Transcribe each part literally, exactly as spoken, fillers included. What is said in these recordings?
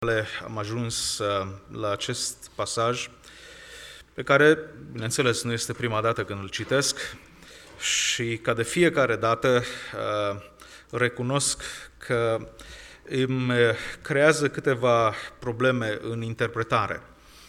Am ajuns la acest pasaj pe care, bineînțeles, nu este prima dată când îl citesc și ca de fiecare dată recunosc că îmi creează câteva probleme în interpretare.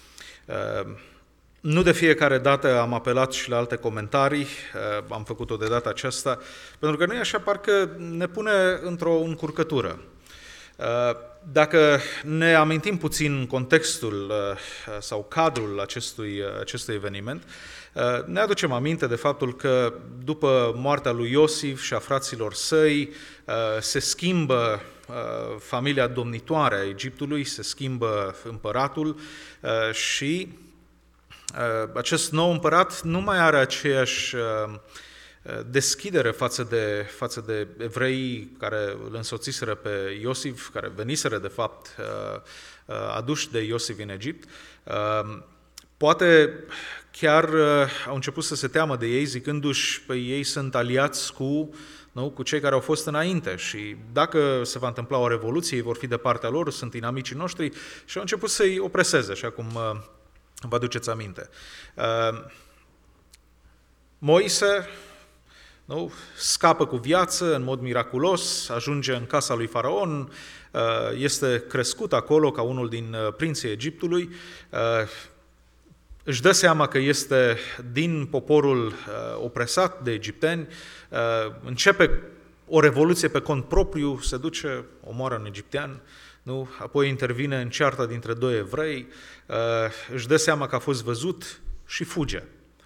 Nu de fiecare dată am apelat și la alte comentarii, am făcut-o de data aceasta, pentru că nu e așa, parcă ne pune într-o încurcătură. Dacă ne amintim puțin contextul sau cadrul acestui, acestui eveniment, ne aducem aminte de faptul că după moartea lui Iosif și a fraților săi se schimbă familia domnitoare a Egiptului, se schimbă împăratul și acest nou împărat nu mai are aceeași deschidere față de, față de evreii care îl însoțiseră pe Iosif, care veniseră de fapt aduși de Iosif în Egipt. Poate chiar au început să se teamă de ei, zicându-și că ei sunt aliați cu, nu, cu cei care au fost înainte și dacă se va întâmpla o revoluție, ei vor fi de partea lor, sunt inamicii noștri și au început să-i opreseze, așa cum vă aduceți aminte. Moise, nu, scapă cu viață în mod miraculos, ajunge în casa lui Faraon, este crescut acolo ca unul din prinții Egiptului, își dă seama că este din poporul opresat de egipteni, începe o revoluție pe cont propriu, se duce, omoară un egiptean, nu? Apoi intervine în cearta dintre doi evrei, își dă seama că a fost văzut și fuge.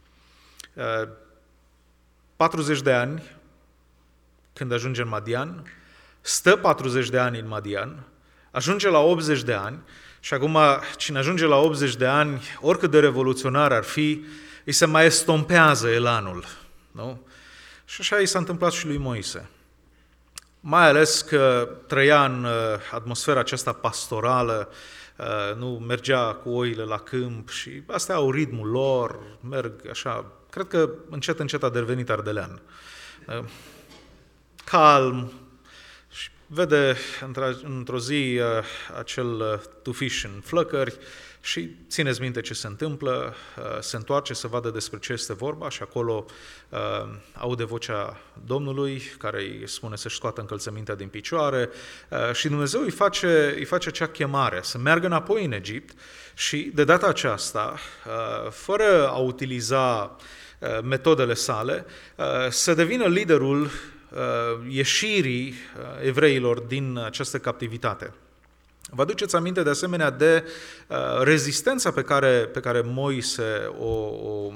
patruzeci de ani, când ajunge în Madian, stă patruzeci de ani în Madian, ajunge la optzeci de ani și acum cine ajunge la optzeci de ani, oricât de revoluționar ar fi, îi se mai estompează elanul. Nu? Și așa i s-a întâmplat și lui Moise. Mai ales că trăia în atmosfera aceasta pastorală, nu mergea cu oile la câmp și astea au ritmul lor, merg așa, cred că încet încet a devenit ardelean. Calm, și vede într-o zi acel tufiș în flăcări și țineți minte ce se întâmplă, se întoarce să vadă despre ce este vorba și acolo aude vocea Domnului care îi spune să-și scoată încălțămintea din picioare și Dumnezeu îi face, îi face acea chemare să meargă înapoi în Egipt și de data aceasta, fără a utiliza metodele sale, să devină liderul ieșirii evreilor din această captivitate. Vă aduceți aminte de asemenea de rezistența pe care, pe care Moise o, o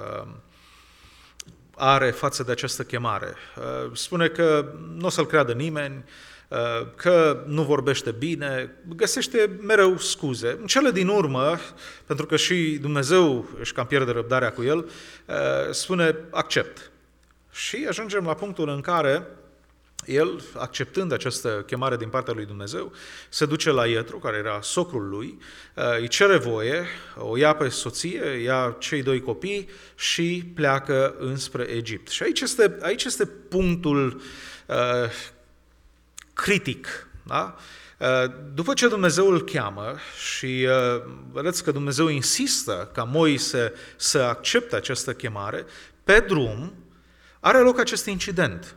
are față de această chemare. Spune că nu o să-l creadă nimeni, că nu vorbește bine, găsește mereu scuze. În cele din urmă, pentru că și Dumnezeu își cam pierde răbdarea cu el, spune accept. Și ajungem la punctul în care el, acceptând această chemare din partea lui Dumnezeu, se duce la Ietro, care era socrul lui, îi cere voie, o ia pe soție, ia cei doi copii și pleacă înspre Egipt. Și aici este, aici este punctul uh, critic. Da? După ce Dumnezeu îl cheamă și vedeți că Dumnezeu insistă ca Moise să accepte această chemare, pe drum are loc acest incident.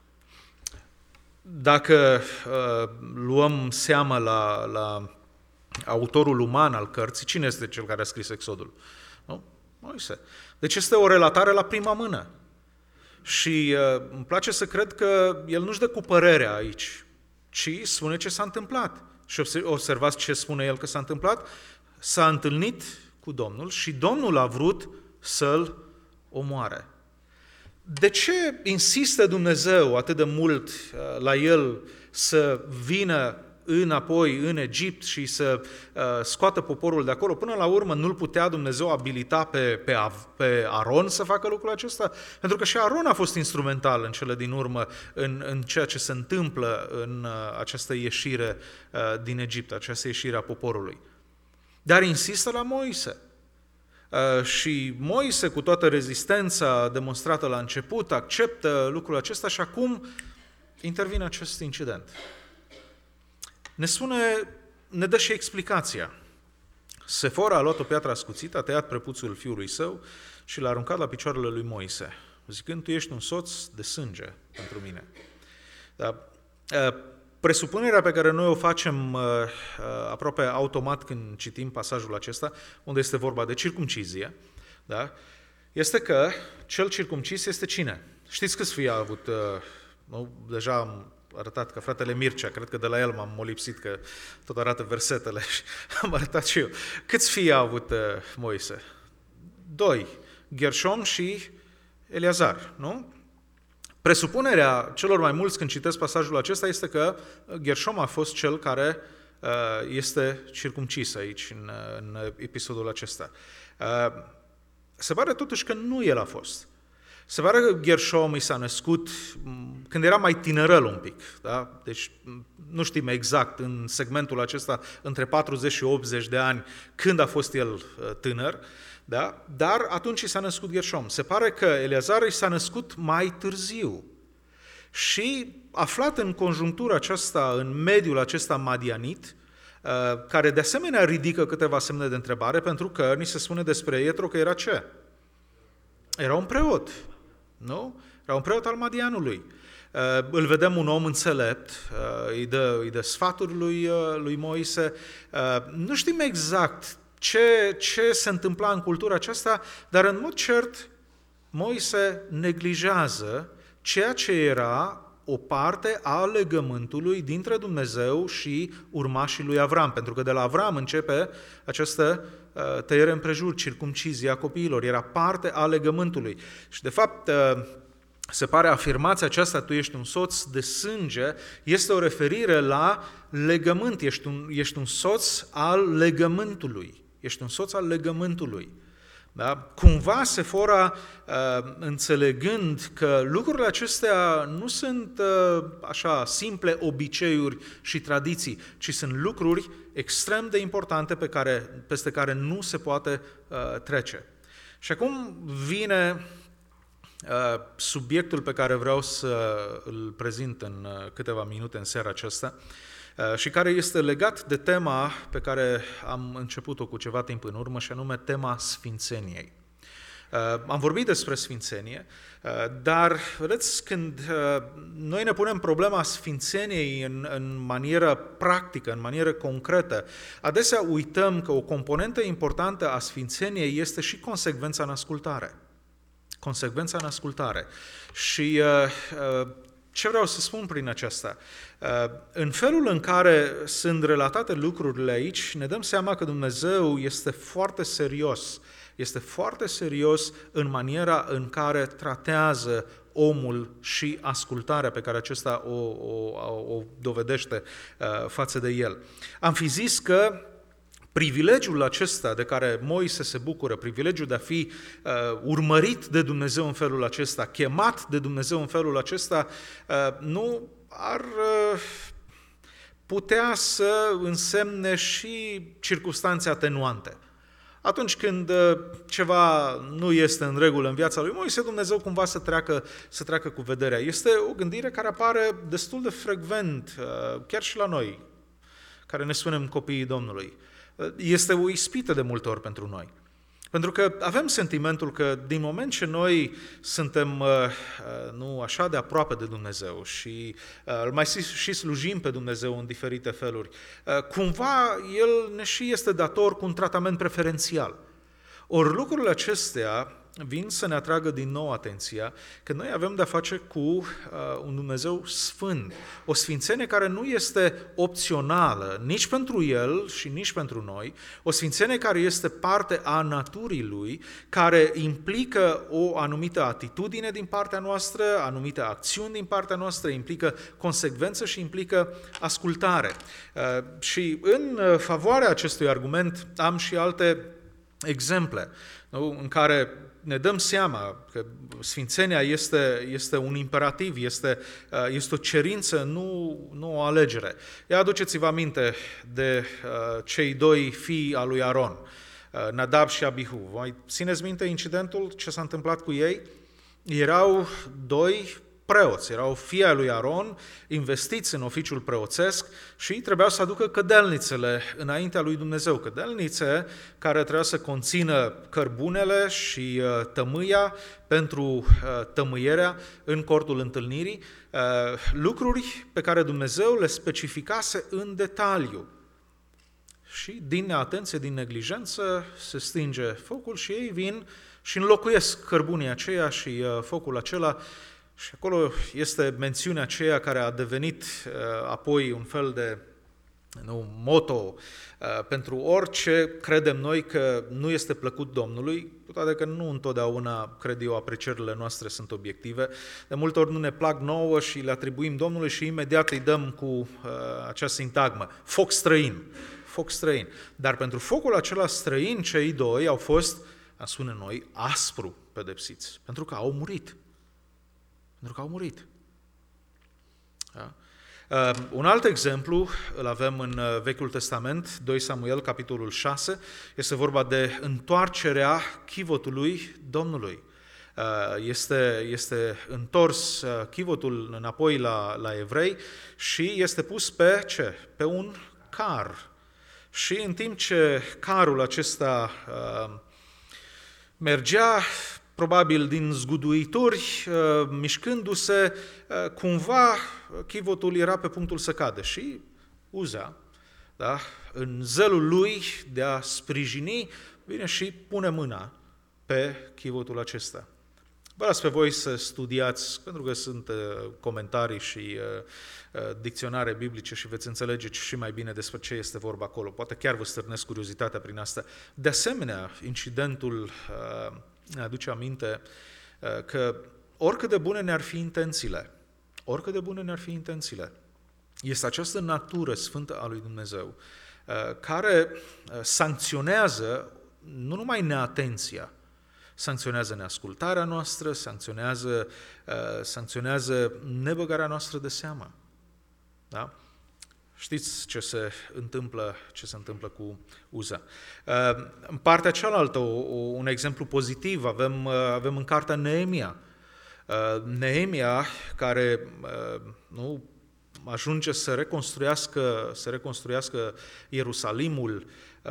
Dacă uh, luăm seama la, la autorul uman al cărții, cine este cel care a scris Exodul? Nu? Moise. Deci este o relatare la prima mână. Și uh, îmi place să cred că el nu-și dă cu părerea aici, ci spune ce s-a întâmplat. Și observați ce spune el că s-a întâmplat. S-a întâlnit cu Domnul și Domnul a vrut să-l omoare. De ce insistă Dumnezeu atât de mult la el să vină înapoi în Egipt și să scoată poporul de acolo? Până la urmă nu-l putea Dumnezeu abilita pe, pe, pe Aron să facă lucrul acesta? Pentru că și Aron a fost instrumental în cele din urmă în, în ceea ce se întâmplă în această ieșire din Egipt, această ieșire a poporului. Dar insistă la Moise. Și Moise, cu toată rezistența demonstrată la început, acceptă lucrul acesta și acum intervine acest incident. Ne spune ne dă și explicația. Sefora a luat o piatră ascuțită, a tăiat prepuțul fiului său și l-a aruncat la picioarele lui Moise, zicând, tu ești un soț de sânge pentru mine. Dar, presupunerea pe care noi o facem aproape automat când citim pasajul acesta, unde este vorba de circumcizie, da? Este că cel circumcis este cine? Știți câți fii a avut? Nu? Deja am arătat că fratele Mircea, cred că de la el m-am molipsit, că tot arată versetele și am arătat și eu. Câți fii a avut Moise? Doi, Gershom și Eleazar, nu? Presupunerea celor mai mulți când citesc pasajul acesta este că Gershom a fost cel care este circumcis aici, în, în episodul acesta. Se pare totuși că nu el a fost. Se pare că Gershom i s-a născut când era mai tinerăl un pic. Da? Deci nu știm exact în segmentul acesta între patruzeci și optzeci de ani când a fost el tânăr, da? Dar atunci i s-a născut Gershom. Se pare că Eleazar i s-a născut mai târziu. Și aflat în conjunctura aceasta, în mediul acesta madianit, care de asemenea ridică câteva semne de întrebare, pentru că ni se spune despre Ietro că era ce? Era un preot, nu? Era un preot al Madianului. Îl vedem un om înțelept, îi dă, îi dă sfaturi lui, lui Moise. Nu știm exact ce, ce se întâmpla în cultura aceasta, dar în mod cert Moise neglijează ceea ce era o parte a legământului dintre Dumnezeu și urmașii lui Avram, pentru că de la Avram începe această tăiere împrejur, circumcizia copiilor, era parte a legământului. Și de fapt, se pare afirmația aceasta, tu ești un soț de sânge, este o referire la legământ, ești un, ești un soț al legământului, ești un soț al legământului. Da? Cumva Sefora, înțelegând că lucrurile acestea nu sunt așa simple obiceiuri și tradiții, ci sunt lucruri extrem de importante pe care, peste care nu se poate trece. Și acum vine subiectul pe care vreau să îl prezint în câteva minute în seara aceasta și care este legat de tema pe care am început-o cu ceva timp în urmă, și anume tema sfințeniei. Am vorbit despre sfințenie, dar, vedeți, când noi ne punem problema sfințeniei în, în manieră practică, în manieră concretă, adesea uităm că o componentă importantă a sfințeniei este și consecvența în ascultare. Consecvența în ascultare. Și ce vreau să spun prin aceasta? În felul în care sunt relatate lucrurile aici, ne dăm seama că Dumnezeu este foarte serios, este foarte serios în maniera în care tratează omul și ascultarea pe care acesta o, o, o dovedește față de el. Am fi zis că privilegiul acesta de care Moise se bucură, privilegiul de a fi uh, urmărit de Dumnezeu în felul acesta, chemat de Dumnezeu în felul acesta, uh, nu ar uh, putea să însemne și circumstanțe atenuante. Atunci când uh, ceva nu este în regulă în viața lui Moise, Dumnezeu cumva să treacă, să treacă cu vederea. Este o gândire care apare destul de frecvent, uh, chiar și la noi, care ne spunem copiii Domnului. Este o ispită de multe ori pentru noi. Pentru că avem sentimentul că din moment ce noi suntem nu așa de aproape de Dumnezeu și îl mai și slujim pe Dumnezeu în diferite feluri, cumva El ne și este dator cu un tratament preferențial. Ori lucrurile acestea vin să ne atragă din nou atenția că noi avem de-a face cu uh, un Dumnezeu sfânt, o sfințenie care nu este opțională nici pentru El și nici pentru noi, o sfințenie care este parte a naturii Lui, care implică o anumită atitudine din partea noastră, anumite acțiuni din partea noastră, implică consecvență și implică ascultare. Uh, și în favoarea acestui argument am și alte exemple, nu? În care ne dăm seama că sfințenia este, este un imperativ, este, este o cerință, nu, nu o alegere. Ia aduceți-vă aminte de uh, cei doi fii al lui Aron, uh, Nadab și Abihu. Voi țineți minte incidentul, ce s-a întâmplat cu ei? Erau doi preoți, erau fii ai lui Aron, investiți în oficiul preoțesc și trebuiau să aducă cădelnițele înaintea lui Dumnezeu. Cădelnițe care trebuiau să conțină cărbunele și tămâia pentru tămâierea în cortul întâlnirii, lucruri pe care Dumnezeu le specificase în detaliu. Și din neatenție, din neglijență, se stinge focul și ei vin și înlocuiesc cărbunii aceia și focul acela. Și acolo este mențiunea aceea care a devenit uh, apoi un fel de nu, moto uh, pentru orice credem noi că nu este plăcut Domnului, cu toate că nu întotdeauna, cred eu, aprecierile noastre sunt obiective. De multe ori nu ne plac nouă și le atribuim Domnului și imediat îi dăm cu uh, acea sintagmă, foc străin, foc străin. Dar pentru focul acela străin, cei doi au fost, a spune noi, aspru pedepsiți, pentru că au murit. Pentru că au murit. Da? Uh, un alt exemplu îl avem în Vechiul Testament, doi Samuel, capitolul șase, este vorba de întoarcerea chivotului Domnului. Uh, este, este întors uh, chivotul înapoi la, la evrei și este pus pe ce? Pe un car. Și în timp ce carul acesta uh, mergea, probabil din zguduituri, mișcându-se, cumva chivotul era pe punctul să cadă și Uza, da, în zelul lui de a sprijini, vine și pune mâna pe chivotul acesta. Vă las pe voi să studiați, pentru că sunt comentarii și dicționare biblice și veți înțelege și mai bine despre ce este vorba acolo. Poate chiar vă stârnesc curiozitatea prin asta. De asemenea, incidentul ne aduce aminte că oricât de bune ne-ar fi intențiile, oricât de bune ne-ar fi intențiile, este această natură sfântă a lui Dumnezeu care sancționează nu numai neatenția, sancționează neascultarea noastră, sancționează, sancționează nebăgarea noastră de seamă. Da? Știți ce se întâmplă, ce se întâmplă cu Uza. În partea cealaltă, un exemplu pozitiv, avem, avem în cartea Neemia. Neemia, care nu, ajunge să reconstruiască, să reconstruiască Ierusalimul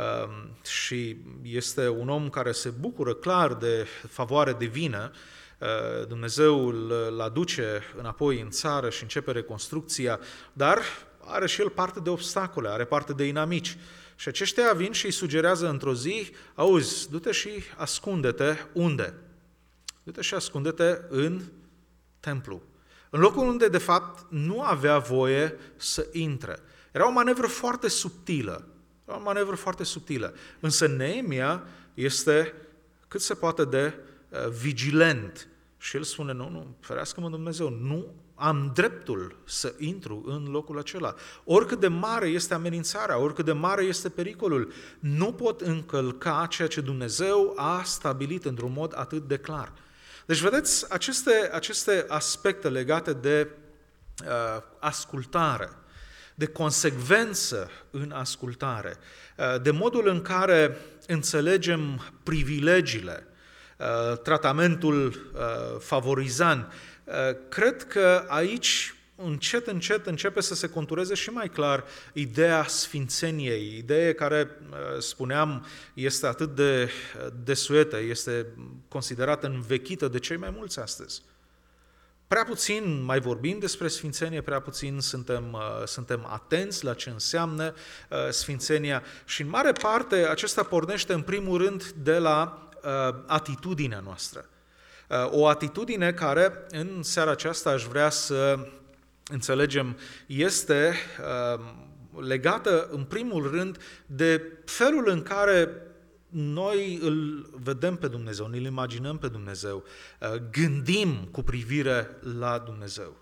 și este un om care se bucură clar de favoare divină. Dumnezeu îl aduce înapoi în țară și începe reconstrucția, dar are și el parte de obstacole, are parte de inamici. Și aceștia vin și îi sugerează într-o zi, auzi, du-te și ascunde-te unde? Du-te și ascunde-te în templu. În locul unde, de fapt, nu avea voie să intre. Era o manevră foarte subtilă. Era o manevră foarte subtilă. Însă Neemia este cât se poate de uh, vigilent. Și el spune, nu, nu, ferească-mă Dumnezeu, nu am dreptul să intru în locul acela. Oricât de mare este amenințarea, oricât de mare este pericolul, nu pot încălca ceea ce Dumnezeu a stabilit într-un mod atât de clar. Deci, vedeți, aceste, aceste aspecte legate de uh, ascultare, de consecvență în ascultare, uh, de modul în care înțelegem privilegiile, uh, tratamentul uh, favorizant, uh, cred că aici încet, încet începe să se contureze și mai clar ideea sfințeniei, idee care, spuneam, este atât de desuetă, este considerată învechită de cei mai mulți astăzi. Prea puțin mai vorbim despre sfințenie, prea puțin suntem, suntem atenți la ce înseamnă sfințenia și, în mare parte, acesta pornește, în primul rând, de la atitudinea noastră. O atitudine care, în seara aceasta, aș vrea să înțelegem, este uh, legată în primul rând de felul în care noi îl vedem pe Dumnezeu, ne-l imaginăm pe Dumnezeu, uh, gândim cu privire la Dumnezeu.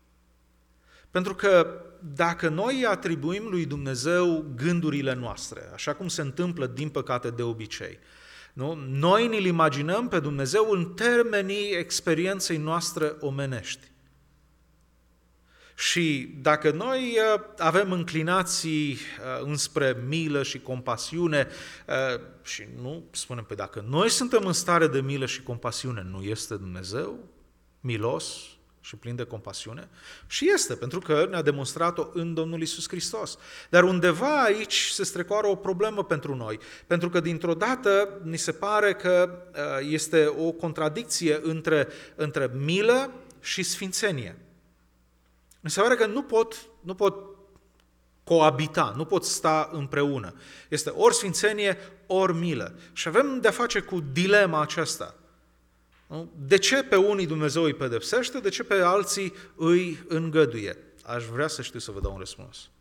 Pentru că dacă noi atribuim lui Dumnezeu gândurile noastre, așa cum se întâmplă din păcate de obicei, nu? Noi ne-l imaginăm pe Dumnezeu în termenii experienței noastre omenești. Și dacă noi avem înclinații înspre milă și compasiune și nu spunem, păi dacă noi suntem în stare de milă și compasiune, nu este Dumnezeu milos, și plin de compasiune? Și este, pentru că ne-a demonstrat-o în Domnul Iisus Hristos. Dar undeva aici se strecoară o problemă pentru noi, pentru că dintr-o dată ni se pare că este o contradicție între, între milă și sfințenie. Mi se pare că nu pot, nu pot coabita, nu pot sta împreună. Este ori sfințenie, ori milă. Și avem de-a face cu dilema aceasta. De ce pe unii Dumnezeu îi pedepsește, de ce pe alții îi îngăduie? Aș vrea să știu să vă dau un răspuns.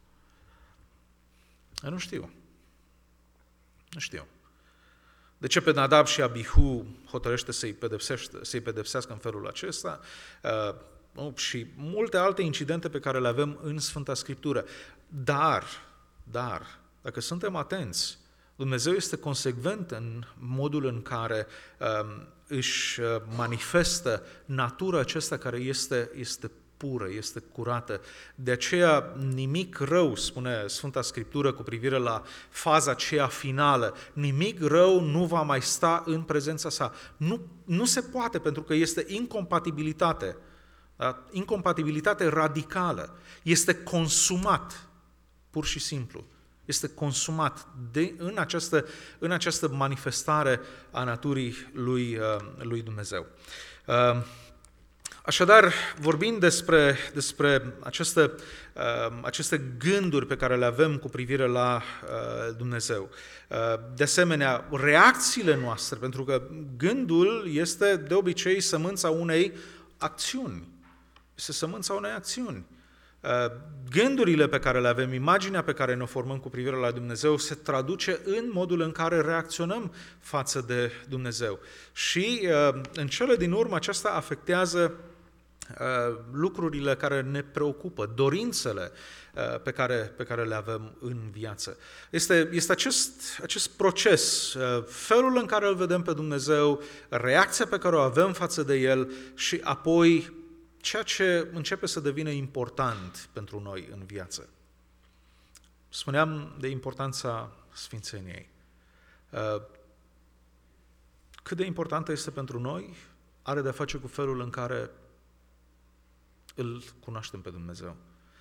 Eu nu știu. Nu știu. De ce pe Nadab și Abihu hotărăște să-i, pedepsește, să-i pedepsească în felul acesta? Uh, și multe alte incidente pe care le avem în Sfânta Scriptură. Dar, dar, dacă suntem atenți, Dumnezeu este consecvent în modul în care um, își manifestă natura aceasta care este, este pură, este curată. De aceea nimic rău, spune Sfânta Scriptură cu privire la faza aceea finală, nimic rău nu va mai sta în prezența sa. Nu, nu se poate, pentru că este incompatibilitate, da? Incompatibilitate radicală. Este consumat, pur și simplu. Este consumat de, în, această, în această manifestare a naturii lui, lui Dumnezeu. Așadar, vorbind despre, despre aceste, aceste gânduri pe care le avem cu privire la Dumnezeu, de asemenea, reacțiile noastre, pentru că gândul este de obicei sămânța unei acțiuni. Este sămânța unei acțiuni. Gândurile pe care le avem, imaginea pe care ne-o formăm cu privire la Dumnezeu se traduce în modul în care reacționăm față de Dumnezeu. Și în cele din urmă aceasta afectează lucrurile care ne preocupă, dorințele pe care, pe care le avem în viață. Este, este acest, acest proces, felul în care îl vedem pe Dumnezeu, reacția pe care o avem față de El și apoi ceea ce începe să devină important pentru noi în viață. Spuneam de importanța sfințeniei. Cât de importantă este pentru noi, are de-a face cu felul în care îl cunoaștem pe Dumnezeu.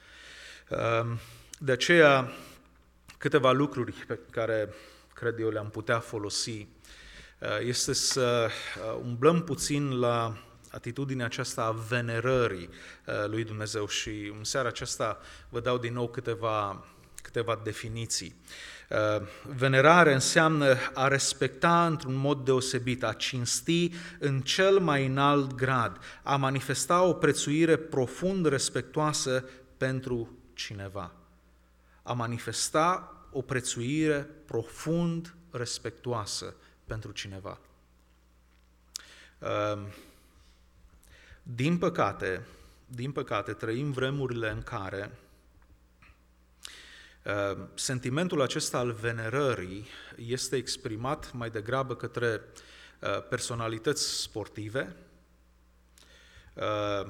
De aceea, câteva lucruri pe care cred eu le-am putea folosi este să umblăm puțin la atitudinea aceasta a venerării lui Dumnezeu și în seara aceasta vă dau din nou câteva, câteva definiții. Venerare înseamnă a respecta într-un mod deosebit, a cinsti în cel mai înalt grad, a manifesta o prețuire profund respectuoasă pentru cineva. A manifesta o prețuire profund respectuoasă pentru cineva. Din păcate, din păcate, trăim vremurile în care uh, sentimentul acesta al venerării este exprimat mai degrabă către uh, personalități sportive. Uh,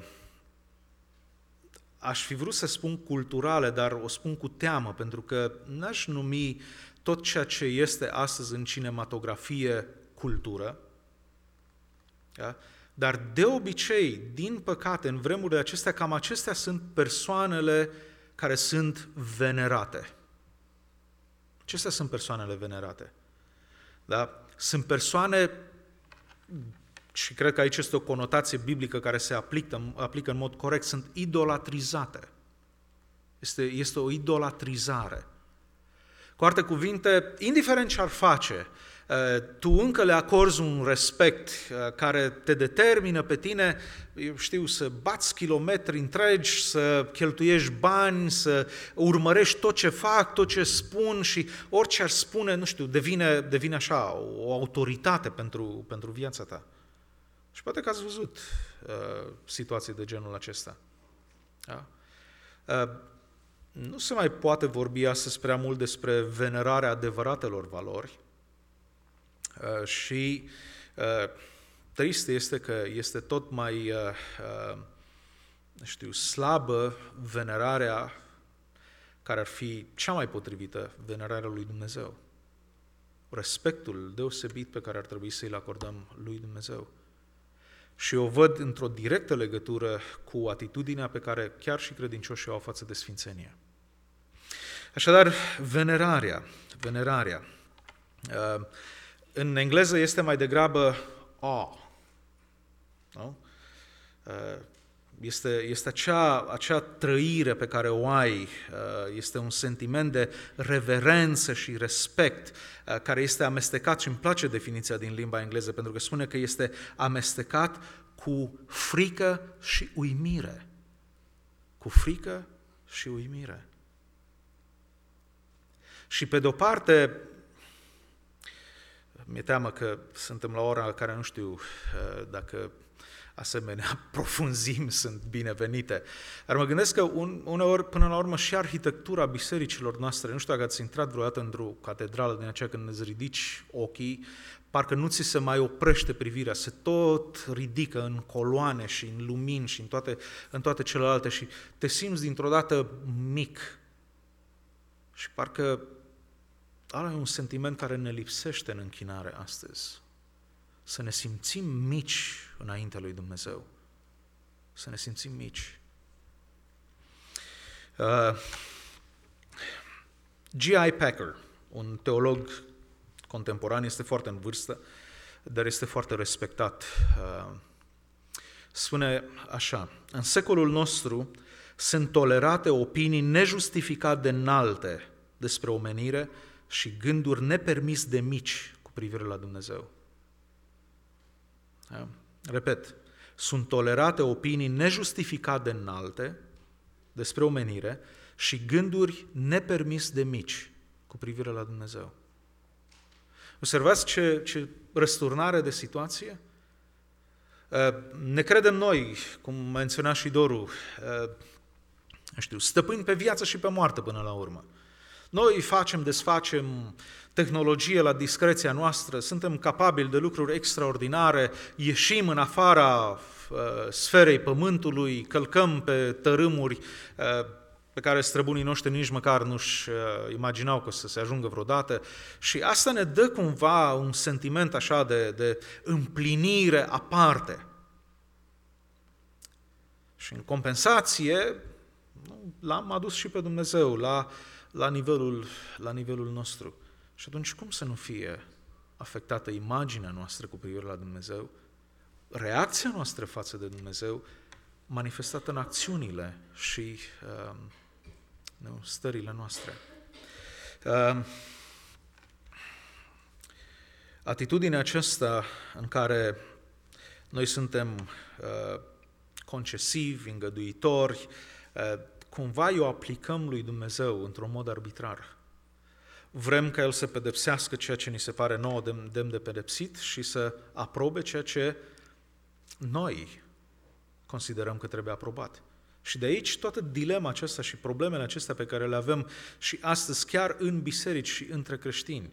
aș fi vrut să spun culturale, dar o spun cu teamă, pentru că n-aș numi tot ceea ce este astăzi în cinematografie cultură. Da? Dar de obicei, din păcate, în vremurile acestea, cam acestea sunt persoanele care sunt venerate. Acestea sunt persoanele venerate. Da? Sunt persoane, și cred că aici este o conotație biblică care se aplică, aplică în mod corect, sunt idolatrizate. Este, este o idolatrizare. Cu alte cuvinte, indiferent ce ar face, tu încă le acorzi un respect care te determină pe tine, eu știu, să bați kilometri întregi, să cheltuiești bani, să urmărești tot ce fac, tot ce spun și orice ar spune, nu știu, devine, devine așa, o autoritate pentru, pentru viața ta. Și poate că ați văzut uh, situații de genul acesta. Da? Uh, nu se mai poate vorbi astăzi prea mult despre venerarea adevăratelor valori, Uh, și uh, trist este că este tot mai, uh, uh, știu, slabă venerarea care ar fi cea mai potrivită, venerarea lui Dumnezeu. Respectul deosebit pe care ar trebui să-i acordăm lui Dumnezeu. Și o văd într-o directă legătură cu atitudinea pe care chiar și credincioșii o au față de sfințenie. Așadar, venerarea, venerarea. În engleză este mai degrabă awe. Nu? Este, este acea, acea trăire pe care o ai, este un sentiment de reverență și respect care este amestecat, și îmi place definiția din limba engleză, pentru că spune că este amestecat cu frică și uimire. Cu frică și uimire. Și pe de-o parte, mi-e teamă că suntem la ora la care nu știu dacă asemenea profunzimi sunt binevenite. Dar mă gândesc că un, uneori, până la urmă, și arhitectura bisericilor noastre, nu știu dacă ați intrat vreodată într-o catedrală din aceea, când îți ridici ochii, parcă nu ți se mai oprește privirea, se tot ridică în coloane și în lumini și în toate, în toate celelalte și te simți dintr-o dată mic. Și parcă ăla e un sentiment care ne lipsește în închinare astăzi. Să ne simțim mici înaintea lui Dumnezeu. Să ne simțim mici. Uh, G I Packer, un teolog contemporan, este foarte în vârstă, dar este foarte respectat. Uh, spune așa: în secolul nostru sunt tolerate opinii nejustificat de înalte despre omenire și gânduri nepermis de mici cu privire la Dumnezeu. Da? Repet, sunt tolerate opinii nejustificat de înalte despre omenire și gânduri nepermis de mici cu privire la Dumnezeu. Observați ce, ce răsturnare de situație? Ne credem noi, cum menționa și Doru, știu, stăpâni pe viață și pe moarte până la urmă. Noi facem, desfacem tehnologie la discreția noastră, suntem capabili de lucruri extraordinare, ieșim în afara uh, sferei pământului, călcăm pe tărâmuri uh, pe care străbunii noștri nici măcar nu-și uh, imaginau că o să se ajungă vreodată, și asta ne dă cumva un sentiment așa de, de împlinire aparte. Și în compensație l-am adus și pe Dumnezeu la, la, nivelul, la nivelul nostru. Și atunci cum să nu fie afectată imaginea noastră cu privire la Dumnezeu, reacția noastră față de Dumnezeu, manifestată în acțiunile și uh, nu, stările noastre. Uh, atitudinea aceasta în care noi suntem uh, concesivi, îngăduitori, uh, cumva o aplicăm lui Dumnezeu într-un mod arbitrar. Vrem ca El să pedepsească ceea ce ni se pare nouă demn de pedepsit și să aprobe ceea ce noi considerăm că trebuie aprobat. Și de aici toată dilema aceasta și problemele acestea pe care le avem și astăzi chiar în biserici și între creștini.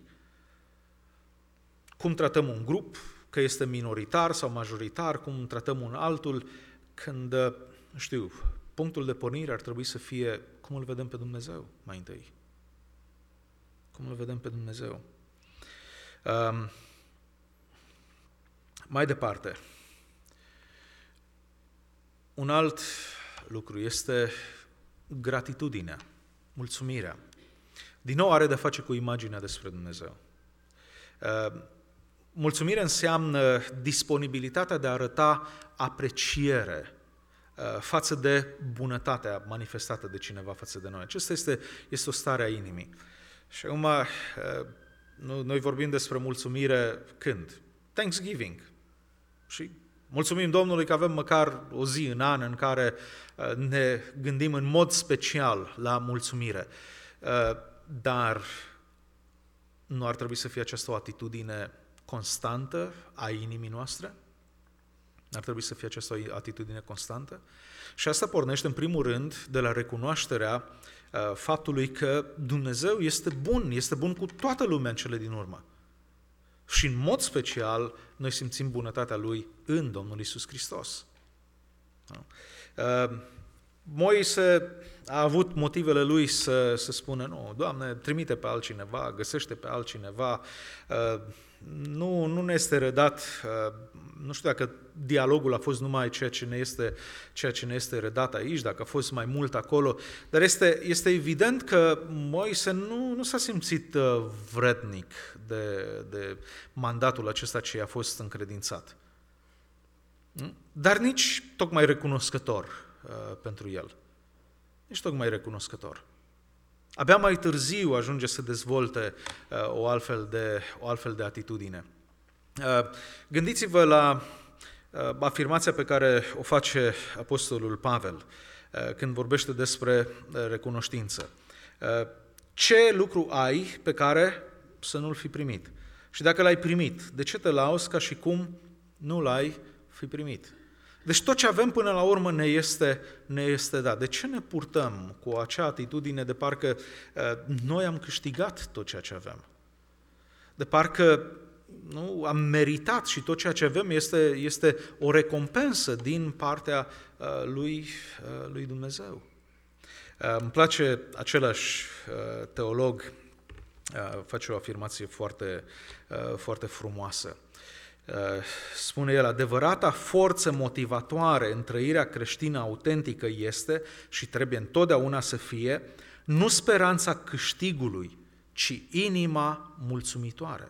Cum tratăm un grup, că este minoritar sau majoritar, cum tratăm un altul, când, nu știu, punctul de pornire ar trebui să fie cum îl vedem pe Dumnezeu mai întâi. Cum îl vedem pe Dumnezeu. Um, mai departe, un alt lucru este gratitudinea, mulțumirea. Din nou are de-a face cu imaginea despre Dumnezeu. Uh, mulțumirea înseamnă disponibilitatea de a arăta apreciere uh, față de bunătatea manifestată de cineva față de noi. Acesta este, este o stare a inimii. Și acum, noi vorbim despre mulțumire când? Thanksgiving. Și mulțumim Domnului că avem măcar o zi în an în care ne gândim în mod special la mulțumire. Dar nu ar trebui să fie această o atitudine constantă a inimii noastre? Ar trebui să fie această o atitudine constantă? Și asta pornește în primul rând de la recunoașterea faptului că Dumnezeu este bun, este bun cu toată lumea în cele din urmă. Și în mod special, noi simțim bunătatea Lui în Domnul Iisus Hristos. Moise a avut motivele lui să, să spună, nu, Doamne, trimite pe altcineva, găsește pe altcineva, nu, nu ne este redat, nu știu dacă dialogul a fost numai ceea ce ne este, ceea ce ne este redat aici, dacă a fost mai mult acolo, dar este, este evident că Moise nu, nu s-a simțit vrednic de, de mandatul acesta ce i-a fost încredințat, dar nici tocmai recunoscător uh, pentru el. Nici tocmai recunoscător. Abia mai târziu ajunge să dezvolte uh, o, altfel de, o altfel de atitudine. Uh, gândiți-vă la uh, afirmația pe care o face apostolul Pavel uh, când vorbește despre uh, recunoștință. Uh, ce lucru ai pe care să nu-l fi primit? Și dacă l-ai primit, de ce te lauzi ca și cum nu l-ai fi primit? Deci tot ce avem până la urmă ne este, ne este dat. De ce ne purtăm cu acea atitudine de parcă uh, noi am câștigat tot ceea ce avem? De parcă nu, am meritat și tot ceea ce avem este, este o recompensă din partea uh, lui, uh, lui Dumnezeu. Uh, îmi place același uh, teolog, uh, face o afirmație foarte, uh, foarte frumoasă. Spune el, adevărata forță motivatoare în trăirea creștină autentică este și trebuie întotdeauna să fie nu speranța câștigului, ci inima mulțumitoare.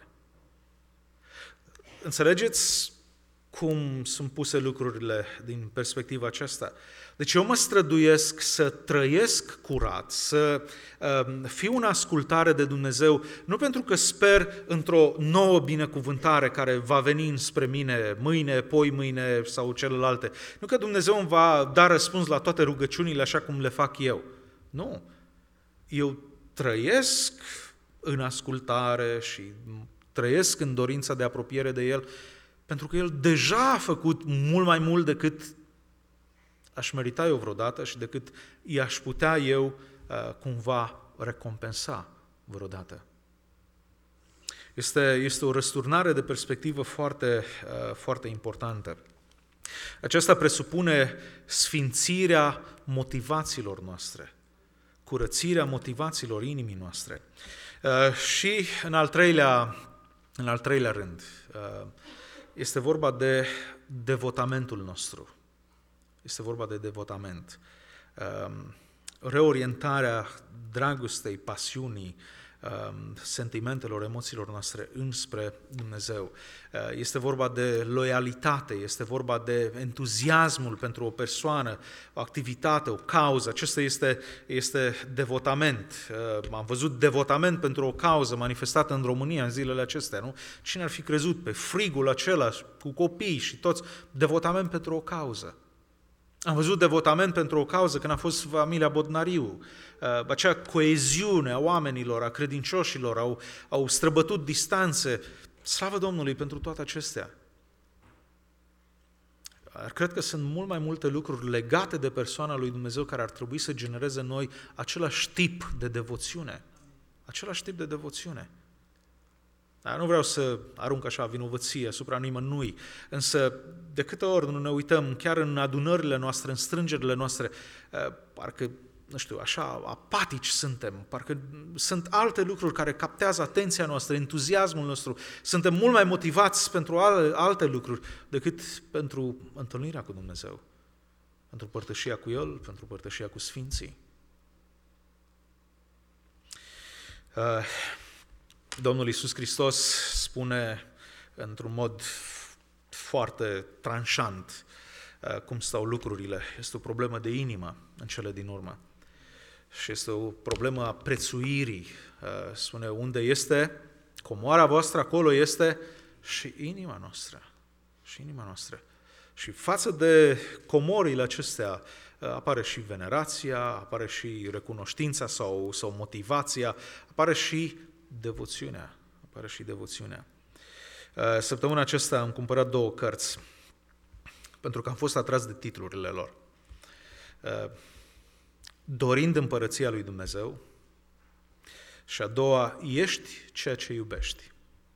Înțelegeți cum sunt puse lucrurile din perspectiva aceasta? Deci eu mă străduiesc să trăiesc curat, să uh, fiu în ascultare de Dumnezeu, nu pentru că sper într-o nouă binecuvântare care va veni înspre mine mâine, poi mâine sau celelalte. Nu că Dumnezeu îmi va da răspuns la toate rugăciunile așa cum le fac eu. Nu. Eu trăiesc în ascultare și trăiesc în dorința de apropiere de El, pentru că El deja a făcut mult mai mult decât aș merita eu vreodată și decât i-aș putea eu uh, cumva recompensa vreodată. Este, este o răsturnare de perspectivă foarte, uh, foarte importantă. Aceasta presupune sfințirea motivațiilor noastre, curățirea motivațiilor inimii noastre. Uh, și în al treilea, în al treilea rând, uh, este vorba de devotamentul nostru. Este vorba de devotament. Reorientarea dragostei, pasiunii, sentimentelor, emoțiilor noastre înspre Dumnezeu. Este vorba de loialitate, este vorba de entuziasmul pentru o persoană, o activitate, o cauză. Acesta este, este devotament. Am văzut devotament pentru o cauză manifestată în România în zilele acestea, nu? Cine ar fi crezut pe frigul acela cu copii și toți? Devotament pentru o cauză. Am văzut devotament pentru o cauză când a fost familia Bodnariu. Acea coeziune a oamenilor, a credincioșilor, au, au străbătut distanțe. Slavă Domnului pentru toate acestea. Cred că sunt mult mai multe lucruri legate de persoana lui Dumnezeu care ar trebui să genereze în noi același tip de devoțiune. Același tip de devoțiune. Dar nu vreau să arunc așa vinovăție asupra nimănui, însă de câte ori nu ne uităm, chiar în adunările noastre, în strângerile noastre, parcă, nu știu, așa apatici suntem, parcă sunt alte lucruri care captează atenția noastră, entuziasmul nostru, suntem mult mai motivați pentru alte lucruri decât pentru întâlnirea cu Dumnezeu, pentru părtășia cu El, pentru părtășia cu Sfinții. Uh, Domnul Iisus Hristos spune într-un mod foarte tranșant cum stau lucrurile. Este o problemă de inimă în cele din urmă. Și este o problemă a prețuirii. Spune, unde este comoara voastră, acolo este și inima noastră. Și inima noastră. Și față de comorile acestea apare și venerația, apare și recunoștința sau, sau motivația, apare și devoțiunea. Apare și devoțiunea. Săptămâna aceasta am cumpărat două cărți, pentru că am fost atras de titlurile lor. Dorind împărăția lui Dumnezeu și a doua, ești ceea ce iubești.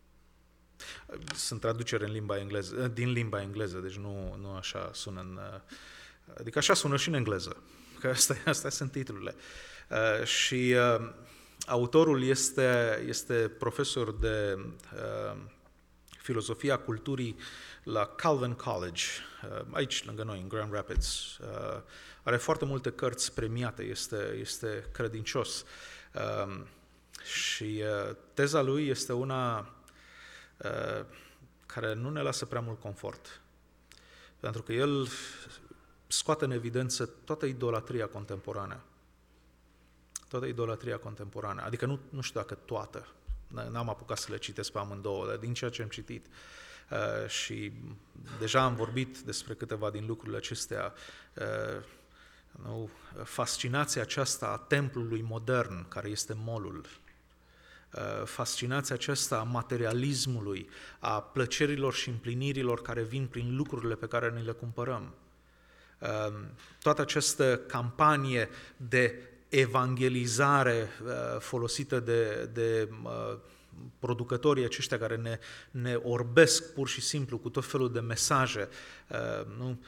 Sunt traduceri în limba engleză, din limba engleză, deci nu, nu așa sună în... Adică așa sună și în engleză, că astea, astea sunt titlurile. Uh, și uh, autorul este, este profesor de uh, filozofia culturii la Calvin College, uh, aici lângă noi, în Grand Rapids. Uh, are foarte multe cărți premiate, este, este credincios. Uh, și uh, teza lui este una uh, care nu ne lasă prea mult confort. Pentru că el scoate în evidență toată idolatria contemporană. Toată idolatria contemporană. Adică nu, nu știu dacă toată. N-am apucat să le citesc pe amândouă, dar din ceea ce am citit. Uh, și deja am vorbit despre câteva din lucrurile acestea. Uh, nu? Fascinația aceasta a templului modern, care este molul. Uh, fascinația aceasta a materialismului, a plăcerilor și împlinirilor care vin prin lucrurile pe care ne le cumpărăm. Uh, toată această campanie de evangelizare uh, folosită de, de uh, producătorii aceștia care ne, ne orbesc pur și simplu cu tot felul de mesaje. Uh, nu?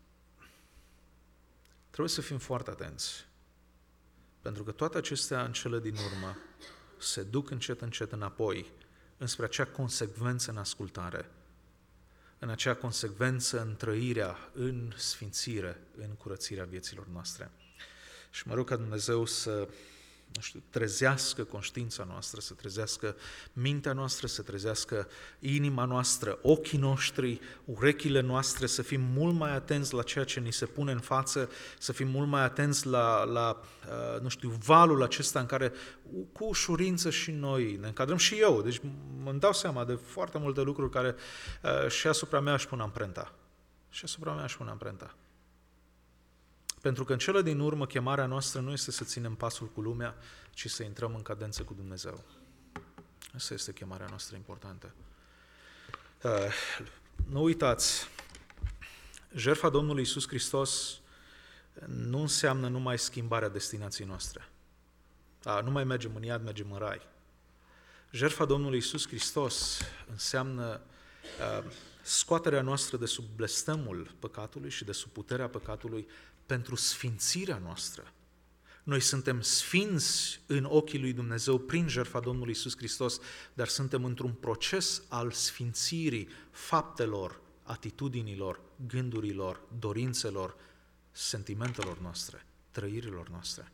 Trebuie să fim foarte atenți, pentru că toate acestea în cele din urmă se duc încet, încet înapoi înspre acea consecvență în ascultare, în acea consecvență în trăirea, în sfințire, în curățirea vieților noastre. Și mă rog ca Dumnezeu să, nu știu, trezească conștiința noastră, să trezească mintea noastră, să trezească inima noastră, ochii noștri, urechile noastre, să fim mult mai atenți la ceea ce ni se pune în față, să fim mult mai atenți la, la nu știu, valul acesta în care cu ușurință și noi ne încadrăm, și eu. Deci îmi dau seama de foarte multe lucruri care și asupra mea își pun amprenta. Și asupra mea își pun amprenta. Pentru că în cele din urmă chemarea noastră nu este să ținem pasul cu lumea, ci să intrăm în cadență cu Dumnezeu. Asta este chemarea noastră importantă. Uh, nu uitați, jertfa Domnului Iisus Hristos nu înseamnă numai schimbarea destinației noastre. A, nu mai mergem în iad, mergem în rai. Jertfa Domnului Iisus Hristos înseamnă uh, scoaterea noastră de sub blestemul păcatului și de sub puterea păcatului pentru sfințirea noastră. Noi suntem sfinți în ochii lui Dumnezeu prin jertfa Domnului Iisus Hristos, dar suntem într-un proces al sfințirii faptelor, atitudinilor, gândurilor, dorințelor, sentimentelor noastre, trăirilor noastre.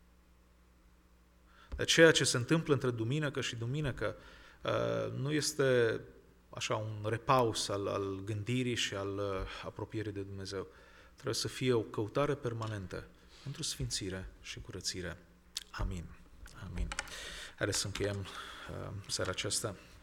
De ceea ce se întâmplă între duminică și duminică uh, nu este așa un repaus al, al gândirii și al uh, apropierii de Dumnezeu. Trebuie să fie o căutare permanentă pentru sfințire și curățire. Amin. Amin. Haideți să încheiem uh, seara aceasta.